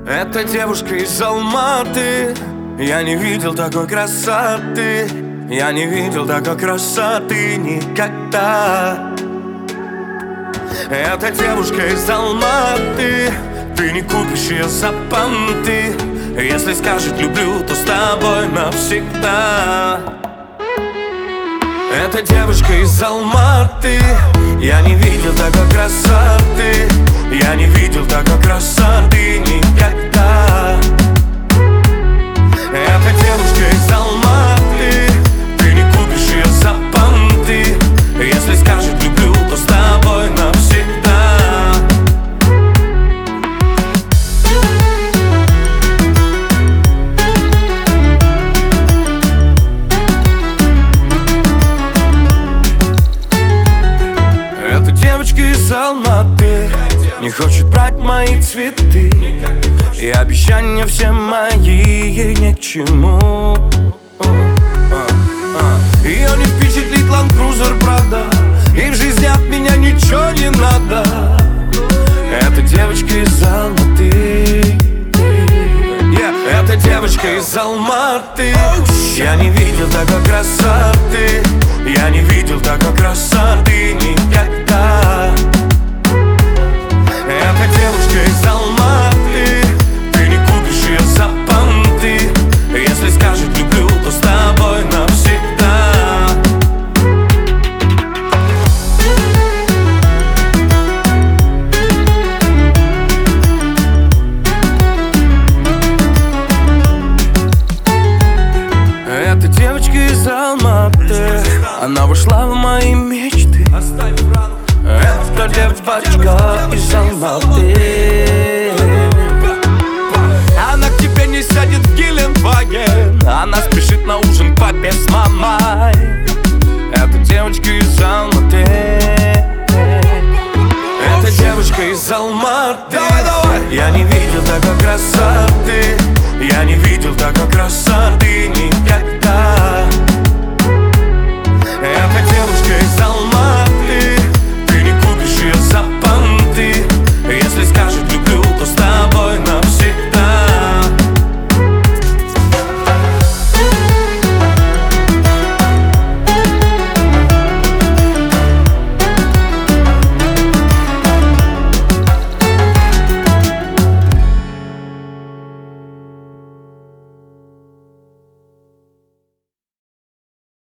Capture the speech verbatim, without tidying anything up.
Это девушка из Алматы. Я не видел такой красоты. Я не видел такой красоты никогда. Это девушка из Алматы. Ты не купишь ее за понты. Если скажет люблю, то с тобой навсегда. Это девушка из Алматы. Я не видел такой красоты. Я не видел такой красоты никогда. Это девушка из Алматы. Ты не купишь ее за понты. Если скажет люблю, то с тобой навсегда. Это девочка из Алматы. Не хочет брать мои цветы. И обещания все мои ей ни к чему. Ее не впечатлит Land Cruiser, правда. И в жизни от меня ничего не надо. Это девочка из Алматы. yeah. Это девочка из Алматы. Я не видел такой красоты. Я не видел такой красоты никогда. Это девушка из Алматы. Ты не купишь ее за понты. Если скажет люблю, то с тобой навсегда. Это девочка из Алматы. Она вошла в мои мечты. Это девочка из Алматы. Она к тебе не сядет в Гелендваген. Она спешит на ужин к папе с мамой. Это девочка из Алматы. Это девочка из Алматы. Я не видел такой красоты. Я не видел такой красоты никогда. Это девушка